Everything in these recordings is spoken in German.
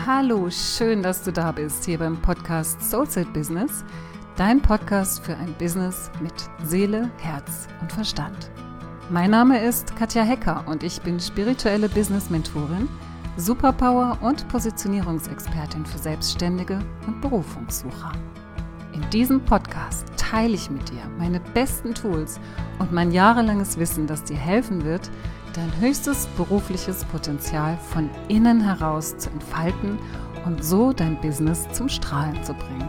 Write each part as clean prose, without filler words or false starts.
Hallo, schön, dass du da bist, hier beim Podcast Soulset Business, dein Podcast für ein Business mit Seele, Herz und Verstand. Mein Name ist Katja Hecker und ich bin spirituelle Business-Mentorin, Superpower- und Positionierungsexpertin für Selbstständige und Berufungssucher. In diesem Podcast teile ich mit dir meine besten Tools und mein jahrelanges Wissen, das dir helfen wird, dein höchstes berufliches Potenzial von innen heraus zu entfalten und so dein Business zum Strahlen zu bringen.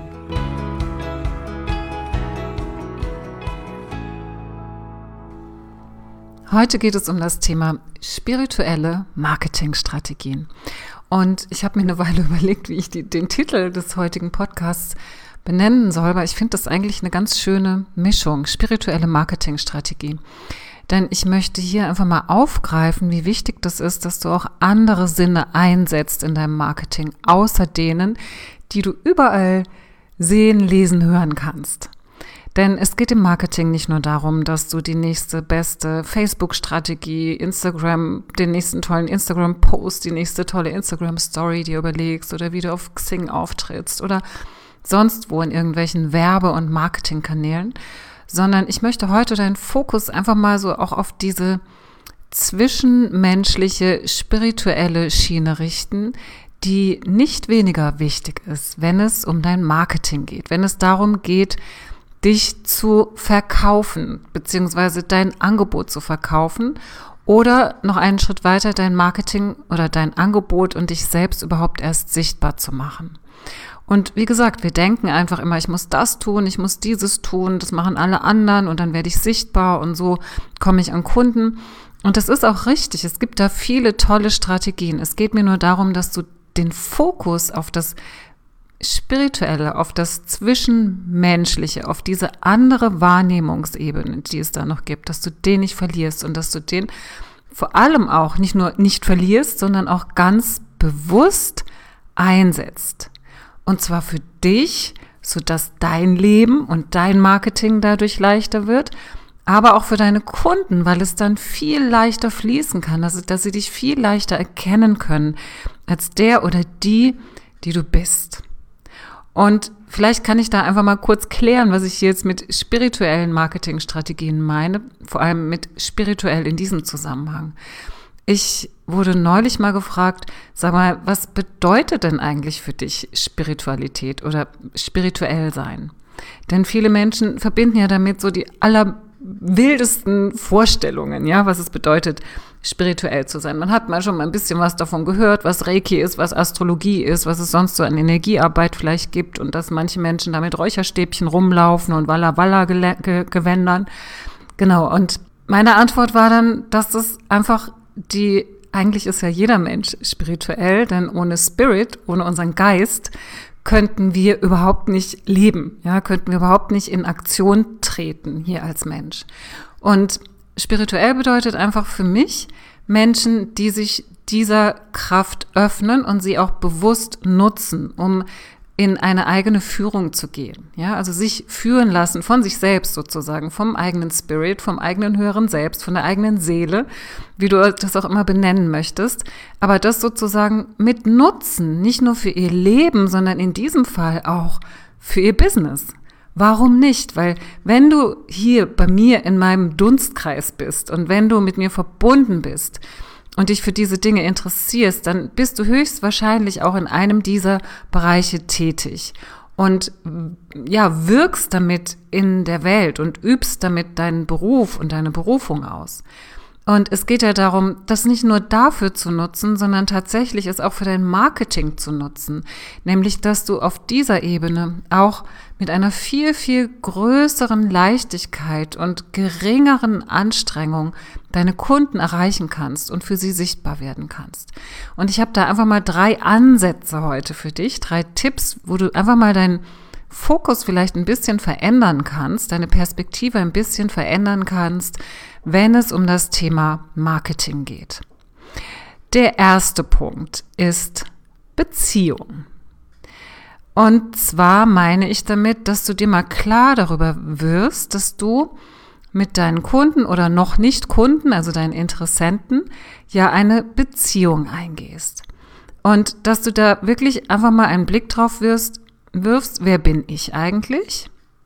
Heute geht es um das Thema spirituelle Marketingstrategien. Und ich habe mir eine Weile überlegt, wie ich den Titel des heutigen Podcasts benennen soll, weil ich finde das eigentlich eine ganz schöne Mischung, spirituelle Marketingstrategie. Denn ich möchte hier einfach mal aufgreifen, wie wichtig das ist, dass du auch andere Sinne einsetzt in deinem Marketing, außer denen, die du überall sehen, lesen, hören kannst. Denn es geht im Marketing nicht nur darum, dass du die nächste beste Facebook-Strategie, Instagram, den nächsten tollen Instagram-Post, die nächste tolle Instagram-Story dir überlegst oder wie du auf Xing auftrittst oder sonst wo in irgendwelchen Werbe- und Marketingkanälen, sondern ich möchte heute deinen Fokus einfach mal so auch auf diese zwischenmenschliche, spirituelle Schiene richten, die nicht weniger wichtig ist, wenn es um dein Marketing geht, wenn es darum geht, dich zu verkaufen, beziehungsweise dein Angebot zu verkaufen oder noch einen Schritt weiter dein Marketing oder dein Angebot und dich selbst überhaupt erst sichtbar zu machen. Und wie gesagt, wir denken einfach immer, ich muss das tun, ich muss dieses tun, das machen alle anderen und dann werde ich sichtbar und so komme ich an Kunden. Und das ist auch richtig, es gibt da viele tolle Strategien. Es geht mir nur darum, dass du den Fokus auf das Spirituelle, auf das Zwischenmenschliche, auf diese andere Wahrnehmungsebene, die es da noch gibt, dass du den nicht verlierst und dass du den vor allem auch nicht nur nicht verlierst, sondern auch ganz bewusst einsetzt. Und zwar für dich, sodass dein Leben und dein Marketing dadurch leichter wird, aber auch für deine Kunden, weil es dann viel leichter fließen kann, dass sie dich viel leichter erkennen können als der oder die du bist. Und vielleicht kann ich da einfach mal kurz klären, was ich jetzt mit spirituellen Marketingstrategien meine, vor allem mit spirituell in diesem Zusammenhang. Ich wurde neulich mal gefragt, sag mal, was bedeutet denn eigentlich für dich Spiritualität oder spirituell sein? Denn viele Menschen verbinden ja damit so die allerwildesten Vorstellungen, ja, was es bedeutet, spirituell zu sein. Man hat mal schon mal ein bisschen was davon gehört, was Reiki ist, was Astrologie ist, was es sonst so an Energiearbeit vielleicht gibt und dass manche Menschen da mit Räucherstäbchen rumlaufen und Walla-Walla-Gewändern. Genau, und meine Antwort war dann, dass das einfach eigentlich ist ja jeder Mensch spirituell, denn ohne Spirit, ohne unseren Geist, könnten wir überhaupt nicht leben, ja, könnten wir überhaupt nicht in Aktion treten hier als Mensch. Und spirituell bedeutet einfach für mich Menschen, die sich dieser Kraft öffnen und sie auch bewusst nutzen, um in eine eigene Führung zu gehen, ja, also sich führen lassen von sich selbst sozusagen, vom eigenen Spirit, vom eigenen höheren Selbst, von der eigenen Seele, wie du das auch immer benennen möchtest, aber das sozusagen mit Nutzen, nicht nur für ihr Leben, sondern in diesem Fall auch für ihr Business. Warum nicht? Weil wenn du hier bei mir in meinem Dunstkreis bist und wenn du mit mir verbunden bist, und dich für diese Dinge interessierst, dann bist du höchstwahrscheinlich auch in einem dieser Bereiche tätig und ja, wirkst damit in der Welt und übst damit deinen Beruf und deine Berufung aus. Und es geht ja darum, das nicht nur dafür zu nutzen, sondern tatsächlich es auch für dein Marketing zu nutzen. Nämlich, dass du auf dieser Ebene auch mit einer viel, viel größeren Leichtigkeit und geringeren Anstrengung deine Kunden erreichen kannst und für sie sichtbar werden kannst. Und ich habe da einfach mal 3 Ansätze heute für dich, 3 Tipps, wo du einfach mal deinen Fokus vielleicht ein bisschen verändern kannst, deine Perspektive ein bisschen verändern kannst, wenn es um das Thema Marketing geht. Der erste Punkt ist Beziehung. Und zwar meine ich damit, dass du dir mal klar darüber wirst, dass du mit deinen Kunden oder noch nicht Kunden, also deinen Interessenten, ja eine Beziehung eingehst. Und dass du da wirklich einfach mal einen Blick drauf wirfst, wer bin ich eigentlich?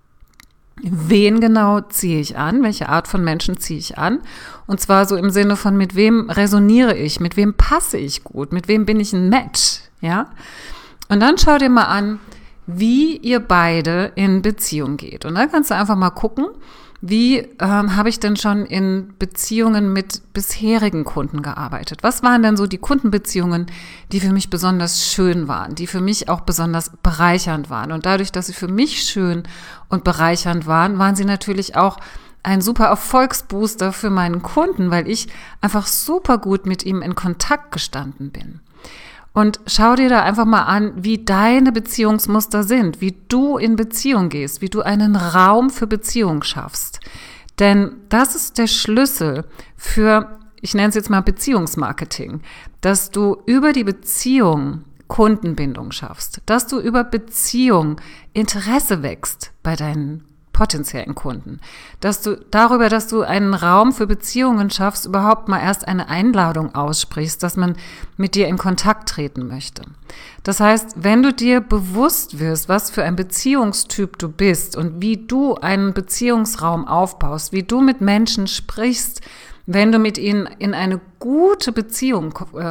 Wen genau ziehe ich an? Welche Art von Menschen ziehe ich an? Und zwar so im Sinne von, mit wem resoniere ich? Mit wem passe ich gut? Mit wem bin ich ein Match? Ja? Und dann schau dir mal an, wie ihr beide in Beziehung geht. Und dann kannst du einfach mal gucken, wie habe ich denn schon in Beziehungen mit bisherigen Kunden gearbeitet? Was waren denn so die Kundenbeziehungen, die für mich besonders schön waren, die für mich auch besonders bereichernd waren? Und dadurch, dass sie für mich schön und bereichernd waren, waren sie natürlich auch ein super Erfolgsbooster für meinen Kunden, weil ich einfach super gut mit ihm in Kontakt gestanden bin. Und schau dir da einfach mal an, wie deine Beziehungsmuster sind, wie du in Beziehung gehst, wie du einen Raum für Beziehung schaffst. Denn das ist der Schlüssel für, ich nenne es jetzt mal Beziehungsmarketing, dass du über die Beziehung Kundenbindung schaffst, dass du über Beziehung Interesse wächst bei deinen potenziellen Kunden, dass du einen Raum für Beziehungen schaffst, überhaupt mal erst eine Einladung aussprichst, dass man mit dir in Kontakt treten möchte. Das heißt, wenn du dir bewusst wirst, was für ein Beziehungstyp du bist und wie du einen Beziehungsraum aufbaust, wie du mit Menschen sprichst, wenn du mit ihnen in eine gute Beziehung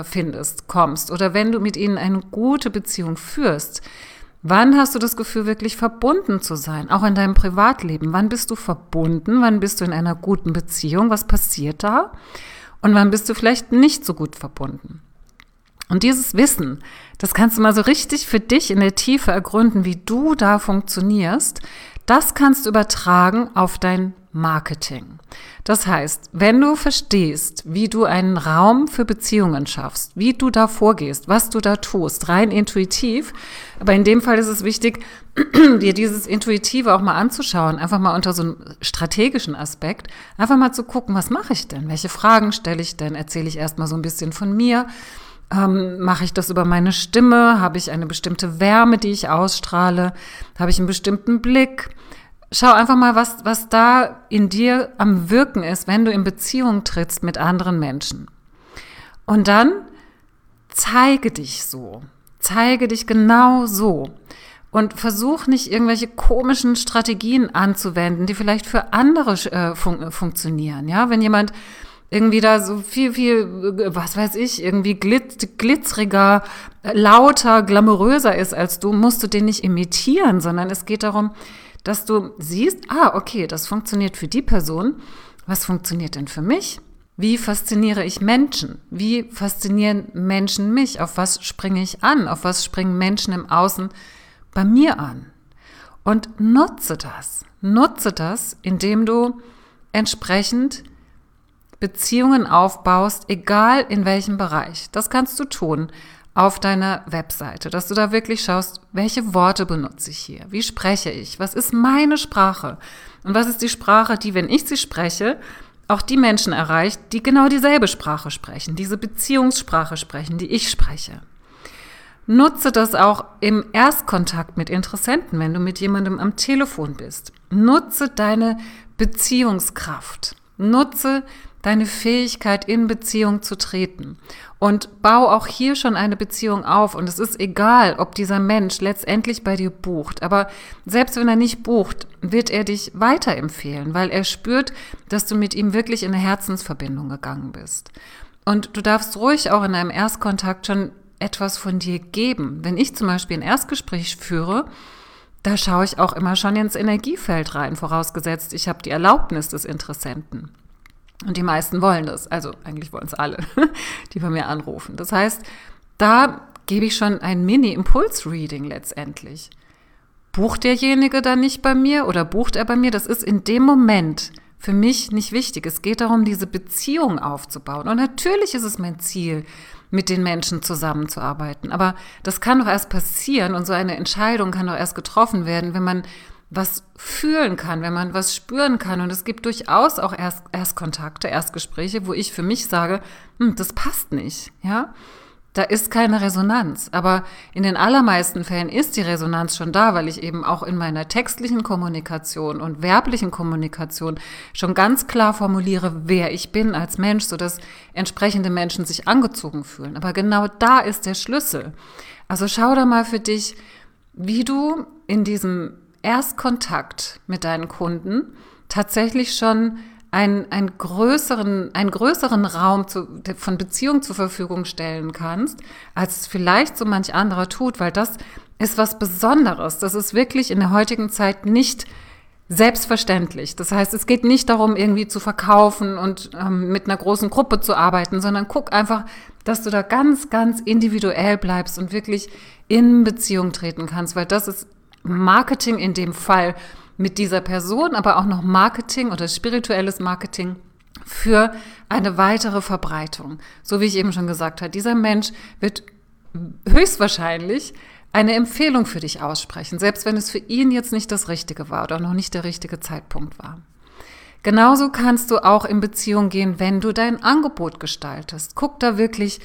kommst oder wenn du mit ihnen eine gute Beziehung führst, wann hast du das Gefühl, wirklich verbunden zu sein, auch in deinem Privatleben? Wann bist du verbunden? Wann bist du in einer guten Beziehung? Was passiert da? Und wann bist du vielleicht nicht so gut verbunden? Und dieses Wissen, das kannst du mal so richtig für dich in der Tiefe ergründen, wie du da funktionierst. Das kannst du übertragen auf dein Marketing. Das heißt, wenn du verstehst, wie du einen Raum für Beziehungen schaffst, wie du da vorgehst, was du da tust, rein intuitiv, aber in dem Fall ist es wichtig, dir dieses Intuitive auch mal anzuschauen, einfach mal unter so einem strategischen Aspekt, einfach mal zu gucken, was mache ich denn? Welche Fragen stelle ich denn? Erzähle ich erstmal so ein bisschen von mir? Mache ich das über meine Stimme? Habe ich eine bestimmte Wärme, die ich ausstrahle? Habe ich einen bestimmten Blick? Schau einfach mal, was da in dir am Wirken ist, wenn du in Beziehung trittst mit anderen Menschen. Und dann zeige dich so. Zeige dich genau so. Und versuch nicht, irgendwelche komischen Strategien anzuwenden, die vielleicht für andere funktionieren. Ja, wenn jemand irgendwie da so viel, was weiß ich, irgendwie glitzeriger, lauter, glamouröser ist als du, musst du den nicht imitieren, sondern es geht darum, dass du siehst, okay, das funktioniert für die Person. Was funktioniert denn für mich? Wie fasziniere ich Menschen? Wie faszinieren Menschen mich? Auf was springe ich an? Auf was springen Menschen im Außen bei mir an? Und nutze das. Nutze das, indem du entsprechend Beziehungen aufbaust, egal in welchem Bereich. Das kannst du tun auf deiner Webseite, dass du da wirklich schaust, welche Worte benutze ich hier? Wie spreche ich? Was ist meine Sprache? Und was ist die Sprache, die, wenn ich sie spreche, auch die Menschen erreicht, die genau dieselbe Sprache sprechen, diese Beziehungssprache sprechen, die ich spreche? Nutze das auch im Erstkontakt mit Interessenten, wenn du mit jemandem am Telefon bist. Nutze deine Beziehungskraft. Nutze deine Fähigkeit, in Beziehung zu treten. Und bau auch hier schon eine Beziehung auf. Und es ist egal, ob dieser Mensch letztendlich bei dir bucht. Aber selbst wenn er nicht bucht, wird er dich weiterempfehlen, weil er spürt, dass du mit ihm wirklich in eine Herzensverbindung gegangen bist. Und du darfst ruhig auch in einem Erstkontakt schon etwas von dir geben. Wenn ich zum Beispiel ein Erstgespräch führe, da schaue ich auch immer schon ins Energiefeld rein, vorausgesetzt, ich habe die Erlaubnis des Interessenten. Und die meisten wollen das, also eigentlich wollen es alle, die bei mir anrufen. Das heißt, da gebe ich schon ein Mini-Impuls-Reading letztendlich. Bucht derjenige dann nicht bei mir oder bucht er bei mir? Das ist in dem Moment für mich nicht wichtig. Es geht darum, diese Beziehung aufzubauen. Und natürlich ist es mein Ziel, mit den Menschen zusammenzuarbeiten. Aber das kann doch erst passieren und so eine Entscheidung kann doch erst getroffen werden, wenn man was fühlen kann, wenn man was spüren kann. Und es gibt durchaus auch Erstkontakte, Erstgespräche, wo ich für mich sage, das passt nicht, ja. da ist keine Resonanz. Aber in den allermeisten Fällen ist die Resonanz schon da, weil ich eben auch in meiner textlichen Kommunikation und werblichen Kommunikation schon ganz klar formuliere, wer ich bin als Mensch, sodass entsprechende Menschen sich angezogen fühlen. Aber genau da ist der Schlüssel. Also schau da mal für dich, wie du in diesem Erstkontakt mit deinen Kunden tatsächlich schon einen größeren Raum von Beziehung zur Verfügung stellen kannst, als es vielleicht so manch anderer tut, weil das ist was Besonderes. Das ist wirklich in der heutigen Zeit nicht selbstverständlich. Das heißt, es geht nicht darum, irgendwie zu verkaufen und mit einer großen Gruppe zu arbeiten, sondern guck einfach, dass du da ganz, ganz individuell bleibst und wirklich in Beziehung treten kannst, weil das ist Marketing in dem Fall mit dieser Person, aber auch noch Marketing oder spirituelles Marketing für eine weitere Verbreitung. So wie ich eben schon gesagt habe, dieser Mensch wird höchstwahrscheinlich eine Empfehlung für dich aussprechen, selbst wenn es für ihn jetzt nicht das Richtige war oder noch nicht der richtige Zeitpunkt war. Genauso kannst du auch in Beziehung gehen, wenn du dein Angebot gestaltest. Guck da wirklich,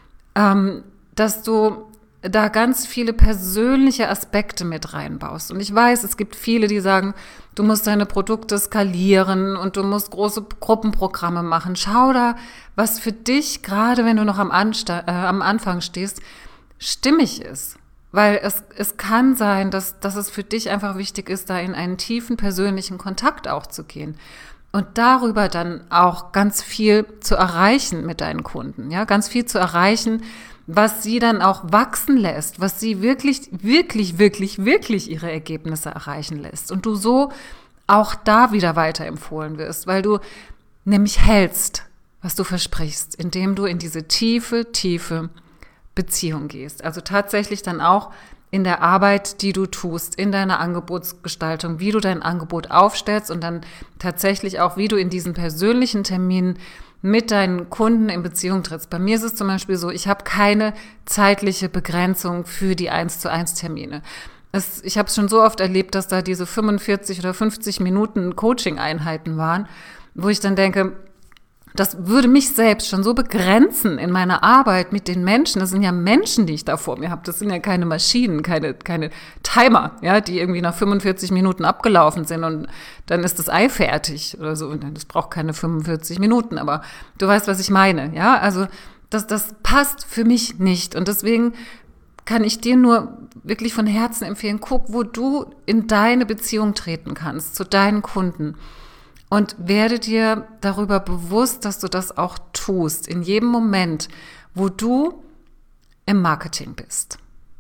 dass du da ganz viele persönliche Aspekte mit reinbaust. Und ich weiß, es gibt viele, die sagen, du musst deine Produkte skalieren und du musst große Gruppenprogramme machen. Schau da, was für dich, gerade wenn du noch am Anfang stehst, stimmig ist. Weil es kann sein, dass es für dich einfach wichtig ist, da in einen tiefen persönlichen Kontakt auch zu gehen. Und darüber dann auch ganz viel zu erreichen mit deinen Kunden. Ja, ganz viel zu erreichen, was sie dann auch wachsen lässt, was sie wirklich, wirklich, wirklich, wirklich ihre Ergebnisse erreichen lässt. Und du so auch da wieder weiterempfohlen wirst, weil du nämlich hältst, was du versprichst, indem du in diese tiefe, tiefe Beziehung gehst. Also tatsächlich dann auch in der Arbeit, die du tust, in deiner Angebotsgestaltung, wie du dein Angebot aufstellst und dann tatsächlich auch, wie du in diesen persönlichen Terminen mit deinen Kunden in Beziehung trittst. Bei mir ist es zum Beispiel so, ich habe keine zeitliche Begrenzung für die 1:1 Termine. Ich habe es schon so oft erlebt, dass da diese 45 oder 50 Minuten Coaching-Einheiten waren, wo ich dann denke, das würde mich selbst schon so begrenzen in meiner Arbeit mit den Menschen. Das sind ja Menschen, die ich da vor mir habe. Das sind ja keine Maschinen, keine Timer, ja, die irgendwie nach 45 Minuten abgelaufen sind und dann ist das Ei fertig oder so. Und das braucht keine 45 Minuten, aber du weißt, was ich meine, ja? Also das passt für mich nicht und deswegen kann ich dir nur wirklich von Herzen empfehlen, guck, wo du in deine Beziehung treten kannst zu deinen Kunden. Und werde dir darüber bewusst, dass du das auch tust, in jedem Moment, wo du im Marketing bist.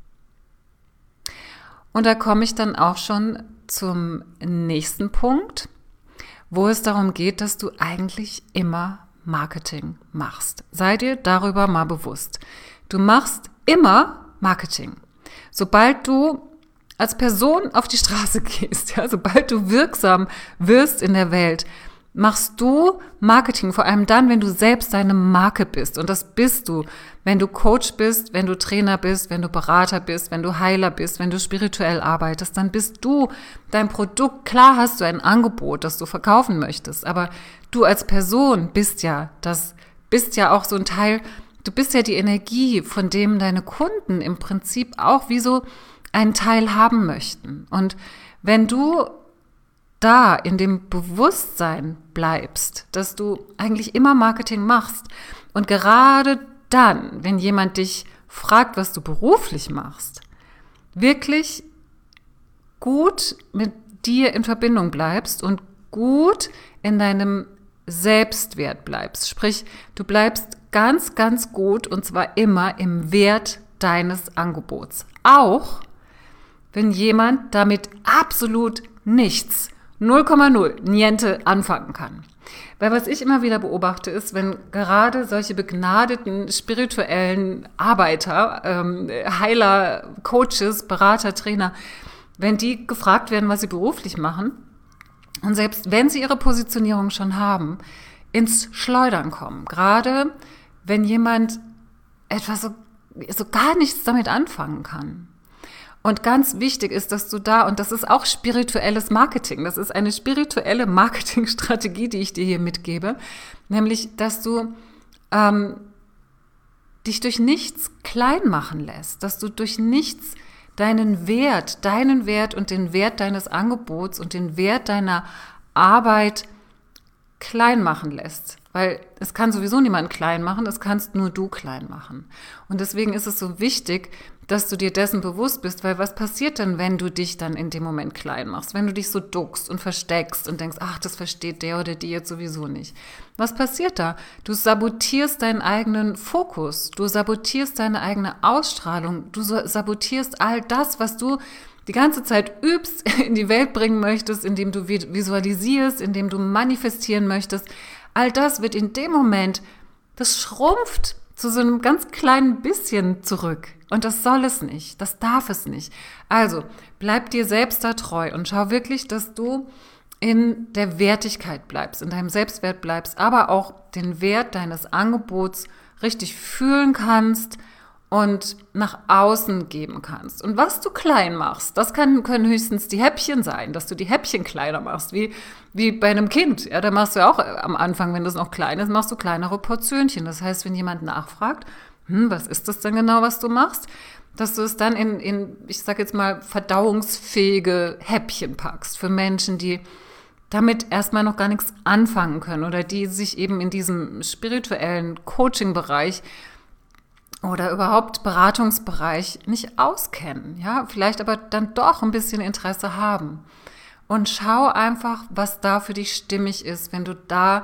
Und da komme ich dann auch schon zum nächsten Punkt, wo es darum geht, dass du eigentlich immer Marketing machst. Sei dir darüber mal bewusst. Du machst immer Marketing. Sobald du als Person auf die Straße gehst, ja, sobald du wirksam wirst in der Welt, machst du Marketing, vor allem dann, wenn du selbst deine Marke bist. Und das bist du, wenn du Coach bist, wenn du Trainer bist, wenn du Berater bist, wenn du Heiler bist, wenn du spirituell arbeitest, dann bist du dein Produkt. Klar hast du ein Angebot, das du verkaufen möchtest, aber du als Person bist ja auch so ein Teil, du bist ja die Energie, von dem deine Kunden im Prinzip auch wie so einen Teil haben möchten. Und wenn du da in dem Bewusstsein bleibst, dass du eigentlich immer Marketing machst und gerade dann, wenn jemand dich fragt, was du beruflich machst, wirklich gut mit dir in Verbindung bleibst und gut in deinem Selbstwert bleibst. Sprich, du bleibst ganz, ganz gut und zwar immer im Wert deines Angebots. Auch wenn jemand damit absolut nichts, 0,0, niente anfangen kann. Weil was ich immer wieder beobachte ist, wenn gerade solche begnadeten spirituellen Arbeiter, Heiler, Coaches, Berater, Trainer, wenn die gefragt werden, was sie beruflich machen und selbst wenn sie ihre Positionierung schon haben, ins Schleudern kommen. Gerade wenn jemand etwas so gar nichts damit anfangen kann. Und ganz wichtig ist, dass du da, und das ist auch spirituelles Marketing, das ist eine spirituelle Marketingstrategie, die ich dir hier mitgebe, nämlich, dass du dich durch nichts klein machen lässt, dass du durch nichts deinen Wert und den Wert deines Angebots und den Wert deiner Arbeit klein machen lässt. Weil es kann sowieso niemand klein machen, das kannst nur du klein machen. Und deswegen ist es so wichtig, dass du dir dessen bewusst bist, weil was passiert denn, wenn du dich dann in dem Moment klein machst? Wenn du dich so duckst und versteckst und denkst, ach, das versteht der oder die jetzt sowieso nicht. Was passiert da? Du sabotierst deinen eigenen Fokus, du sabotierst deine eigene Ausstrahlung, du sabotierst all das, was du die ganze Zeit übst, in die Welt bringen möchtest, indem du visualisierst, indem du manifestieren möchtest. All das wird in dem Moment, das schrumpft zu so einem ganz kleinen bisschen zurück. Und das soll es nicht, das darf es nicht. Also bleib dir selbst da treu und schau wirklich, dass du in der Wertigkeit bleibst, in deinem Selbstwert bleibst, aber auch den Wert deines Angebots richtig fühlen kannst und nach außen geben kannst. Und was du klein machst, das können höchstens die Häppchen sein, dass du die Häppchen kleiner machst, wie bei einem Kind. Ja, da machst du ja auch am Anfang, wenn das noch klein ist, machst du kleinere Portionchen. Das heißt, wenn jemand nachfragt, was ist das denn genau, was du machst, dass du es dann in ich sag jetzt mal, verdauungsfähige Häppchen packst für Menschen, die damit erstmal noch gar nichts anfangen können oder die sich eben in diesem spirituellen Coaching-Bereich oder überhaupt Beratungsbereich nicht auskennen, ja, vielleicht aber dann doch ein bisschen Interesse haben. Und schau einfach, was da für dich stimmig ist, wenn du da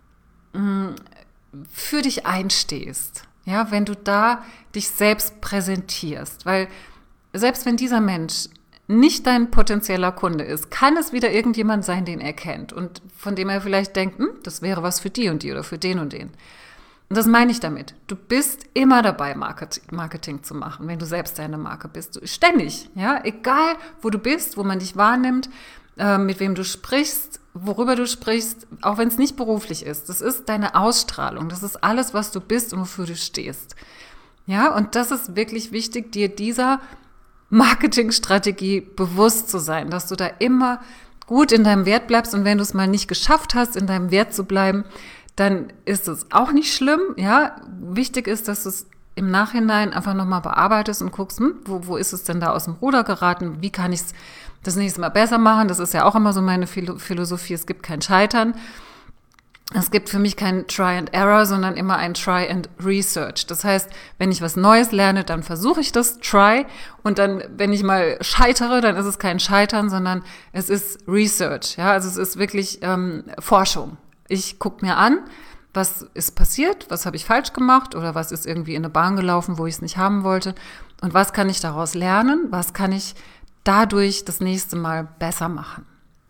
für dich einstehst, ja, wenn du da dich selbst präsentierst, weil selbst wenn dieser Mensch nicht dein potenzieller Kunde ist, kann es wieder irgendjemand sein, den er kennt und von dem er vielleicht denkt, das wäre was für die und die oder für den und den. Und das meine ich damit. Du bist immer dabei, Marketing zu machen, wenn du selbst deine Marke bist. Ständig, ja, egal wo du bist, wo man dich wahrnimmt, mit wem du sprichst, worüber du sprichst, auch wenn es nicht beruflich ist. Das ist deine Ausstrahlung. Das ist alles, was du bist und wofür du stehst. Ja, und das ist wirklich wichtig, dir dieser Marketingstrategie bewusst zu sein, dass du da immer gut in deinem Wert bleibst und wenn du es mal nicht geschafft hast, in deinem Wert zu bleiben, dann ist es auch nicht schlimm, ja. Wichtig ist, dass du es im Nachhinein einfach nochmal bearbeitest und guckst, wo ist es denn da aus dem Ruder geraten? Wie kann ich es das nächste Mal besser machen? Das ist ja auch immer so meine Philosophie. Es gibt kein Scheitern. Es gibt für mich kein Try and Error, sondern immer ein Try and Research. Das heißt, wenn ich was Neues lerne, dann versuche ich das, Try. Und dann, wenn ich mal scheitere, dann ist es kein Scheitern, sondern es ist Research. Ja, also es ist wirklich Forschung. Ich gucke mir an, was ist passiert, was habe ich falsch gemacht oder was ist irgendwie in eine Bahn gelaufen, wo ich es nicht haben wollte und was kann ich daraus lernen, was kann ich dadurch das nächste Mal besser machen.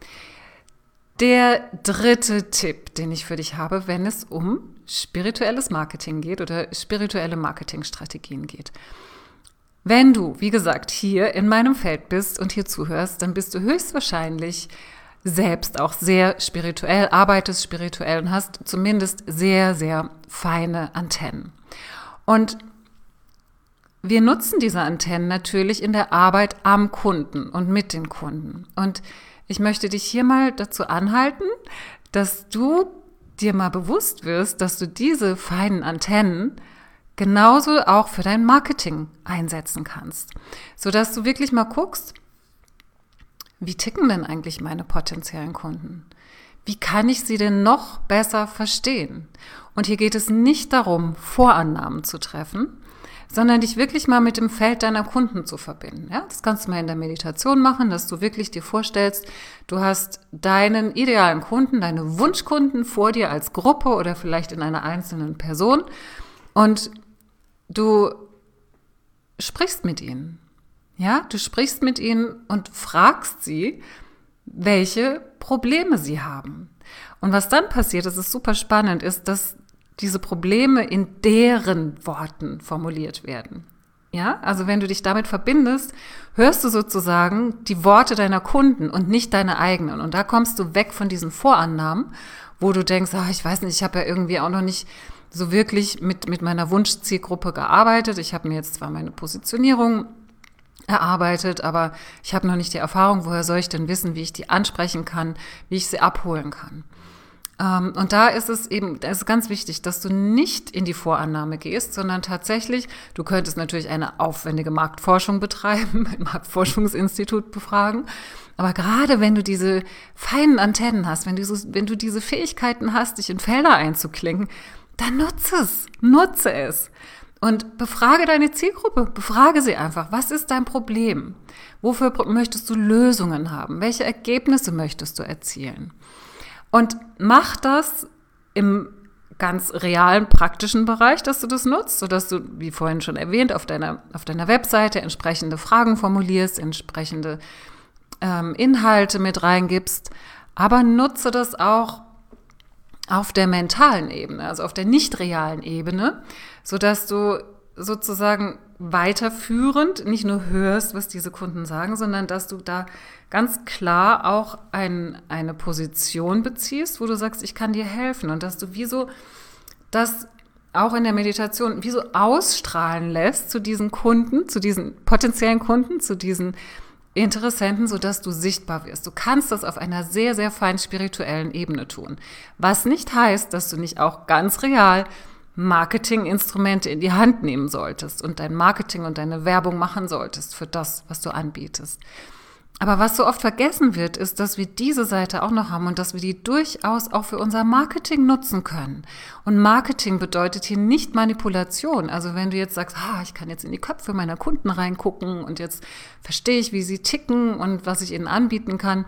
Der dritte Tipp, den ich für dich habe, wenn es um spirituelles Marketing geht oder spirituelle Marketingstrategien geht. Wenn du, wie gesagt, hier in meinem Feld bist und hier zuhörst, dann bist du höchstwahrscheinlich selbst auch sehr spirituell, arbeitest spirituell und hast zumindest sehr, sehr feine Antennen. Und wir nutzen diese Antennen natürlich in der Arbeit am Kunden und mit den Kunden. Und ich möchte dich hier mal dazu anhalten, dass du dir mal bewusst wirst, dass du diese feinen Antennen genauso auch für dein Marketing einsetzen kannst, sodass du wirklich mal guckst, wie ticken denn eigentlich meine potenziellen Kunden? Wie kann ich sie denn noch besser verstehen? Und hier geht es nicht darum, Vorannahmen zu treffen, sondern dich wirklich mal mit dem Feld deiner Kunden zu verbinden. Ja, das kannst du mal in der Meditation machen, dass du wirklich dir vorstellst, du hast deinen idealen Kunden, deine Wunschkunden vor dir als Gruppe oder vielleicht in einer einzelnen Person und du sprichst mit ihnen. Ja, du sprichst mit ihnen und fragst sie, welche Probleme sie haben. Und was dann passiert, das ist super spannend, ist, dass diese Probleme in deren Worten formuliert werden. Ja, also wenn du dich damit verbindest, hörst du sozusagen die Worte deiner Kunden und nicht deine eigenen. Und da kommst du weg von diesen Vorannahmen, wo du denkst, ich weiß nicht, ich habe ja irgendwie auch noch nicht so wirklich mit meiner Wunschzielgruppe gearbeitet. Ich habe mir jetzt zwar meine Positionierung erarbeitet, aber ich habe noch nicht die Erfahrung, woher soll ich denn wissen, wie ich die ansprechen kann, wie ich sie abholen kann. Und da ist es ganz wichtig, dass du nicht in die Vorannahme gehst, sondern tatsächlich, du könntest natürlich eine aufwendige Marktforschung betreiben, ein Marktforschungsinstitut befragen. Aber gerade wenn du diese feinen Antennen hast, wenn du diese Fähigkeiten hast, dich in Felder einzuklinken, dann nutze es. Und befrage deine Zielgruppe, befrage sie einfach. Was ist dein Problem? Wofür möchtest du Lösungen haben? Welche Ergebnisse möchtest du erzielen? Und mach das im ganz realen, praktischen Bereich, dass du das nutzt, sodass du, wie vorhin schon erwähnt, auf deiner Webseite entsprechende Fragen formulierst, entsprechende Inhalte mit reingibst. Aber nutze das auch auf der mentalen Ebene, also auf der nicht realen Ebene, sodass du sozusagen weiterführend nicht nur hörst, was diese Kunden sagen, sondern dass du da ganz klar auch eine Position beziehst, wo du sagst, ich kann dir helfen, und dass du das auch in der Meditation wie so ausstrahlen lässt zu diesen Kunden, zu diesen potenziellen Kunden, zu diesen Interessenten, sodass du sichtbar wirst. Du kannst das auf einer sehr, sehr fein spirituellen Ebene tun. Was nicht heißt, dass du nicht auch ganz real Marketinginstrumente in die Hand nehmen solltest und dein Marketing und deine Werbung machen solltest für das, was du anbietest. Aber was so oft vergessen wird, ist, dass wir diese Seite auch noch haben und dass wir die durchaus auch für unser Marketing nutzen können. Und Marketing bedeutet hier nicht Manipulation. Also wenn du jetzt sagst, ich kann jetzt in die Köpfe meiner Kunden reingucken und jetzt verstehe ich, wie sie ticken und was ich ihnen anbieten kann.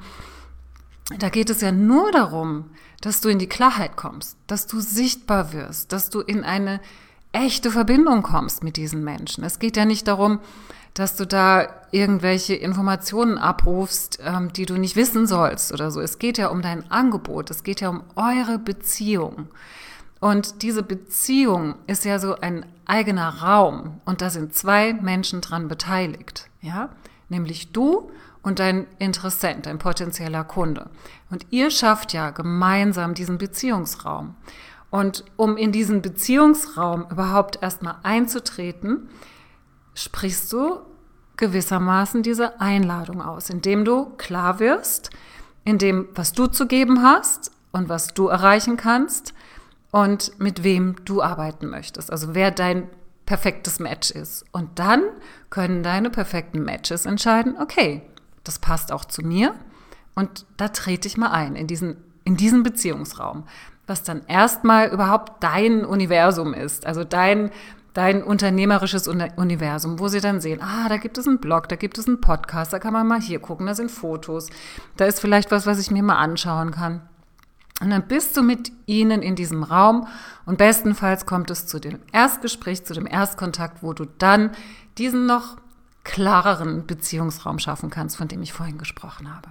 Da geht es ja nur darum, dass du in die Klarheit kommst, dass du sichtbar wirst, dass du in eine echte Verbindung kommst mit diesen Menschen. Es geht ja nicht darum, dass du da irgendwelche Informationen abrufst, die du nicht wissen sollst oder so. Es geht ja um dein Angebot, es geht ja um eure Beziehung. Und diese Beziehung ist ja so ein eigener Raum und da sind zwei Menschen dran beteiligt, ja? Nämlich du und dein Interessent, dein potenzieller Kunde. Und ihr schafft ja gemeinsam diesen Beziehungsraum. Und um in diesen Beziehungsraum überhaupt erstmal einzutreten, sprichst du gewissermaßen diese Einladung aus, indem du klar wirst, in dem, was du zu geben hast und was du erreichen kannst und mit wem du arbeiten möchtest. Also wer dein perfektes Match ist. Und dann können deine perfekten Matches entscheiden, okay, das passt auch zu mir und da trete ich mal ein in diesen Beziehungsraum, was dann erstmal überhaupt dein Universum ist, also dein unternehmerisches Universum, wo sie dann sehen, da gibt es einen Blog, da gibt es einen Podcast, da kann man mal hier gucken, da sind Fotos, da ist vielleicht was ich mir mal anschauen kann. Und dann bist du mit ihnen in diesem Raum und bestenfalls kommt es zu dem Erstgespräch, zu dem Erstkontakt, wo du dann diesen noch klareren Beziehungsraum schaffen kannst, von dem ich vorhin gesprochen habe.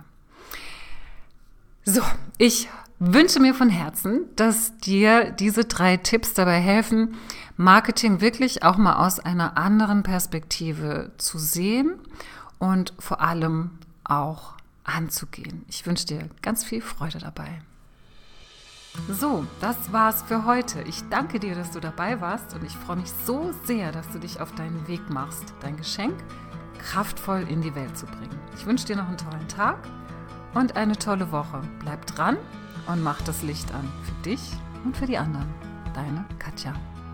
So, ich wünsche mir von Herzen, dass dir diese 3 Tipps dabei helfen, Marketing wirklich auch mal aus einer anderen Perspektive zu sehen und vor allem auch anzugehen. Ich wünsche dir ganz viel Freude dabei. So, das war's für heute. Ich danke dir, dass du dabei warst und ich freue mich so sehr, dass du dich auf deinen Weg machst, dein Geschenk kraftvoll in die Welt zu bringen. Ich wünsche dir noch einen tollen Tag und eine tolle Woche. Bleib dran und mach das Licht an für dich und für die anderen. Deine Katja.